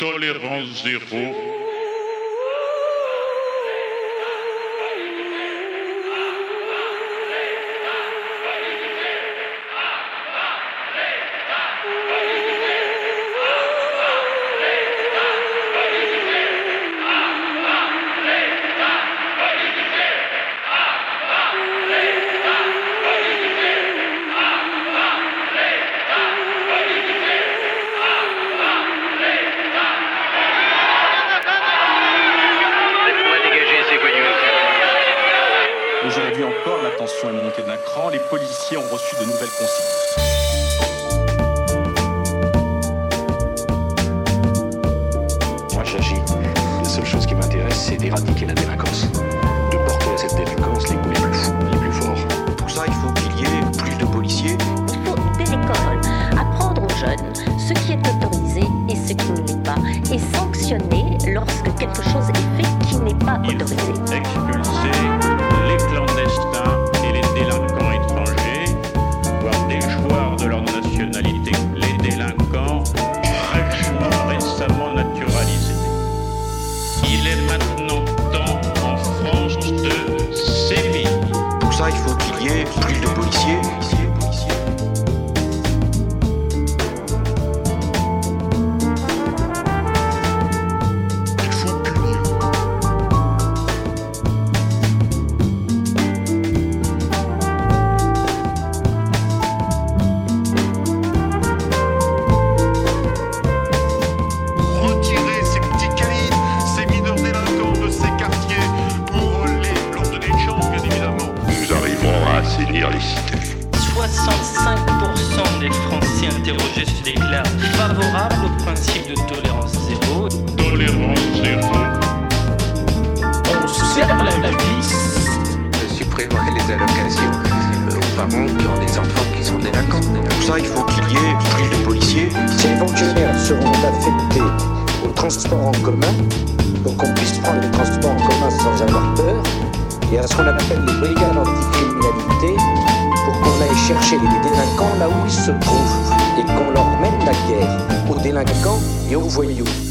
Tolérance zéro. Aujourd'hui encore, la tension est montée d'un cran. Les policiers ont reçu de nouvelles consignes. Moi j'agis. La seule chose qui m'intéresse, c'est d'éradiquer la délinquance. De porter à cette délinquance les coups les plus fous, les plus forts. Pour ça, il faut qu'il y ait plus de policiers. Il faut dès l'école apprendre aux jeunes ce qui est autorisé et ce qui ne l'est pas, et sanctionner lorsque quelque chose est fait qui n'est pas autorisé. Il faut expulser les clandestins et les délinquants étrangers, voire des joueurs de leur nationalité, les délinquants fraîchement, récemment naturalisés. Il est maintenant temps en France de sévir. Pour ça, il faut qu'il y ait plus de policiers. Les cités. 65% des Français interrogés se déclarent favorables au principe de tolérance zéro. Tolérance zéro. On serre la vis. Supprimer les allocations aux parents qui ont des enfants qui sont délinquants. Pour ça, il faut qu'il y ait plus de policiers. Ces fonctionnaires seront affectés au transport en commun pour qu'on puisse prendre les transports en commun sans avoir peur, et à ce qu'on appelle les brigades anticriminalité, pour qu'on aille chercher les délinquants là où ils se trouvent et qu'on leur mène la guerre aux délinquants et aux voyous.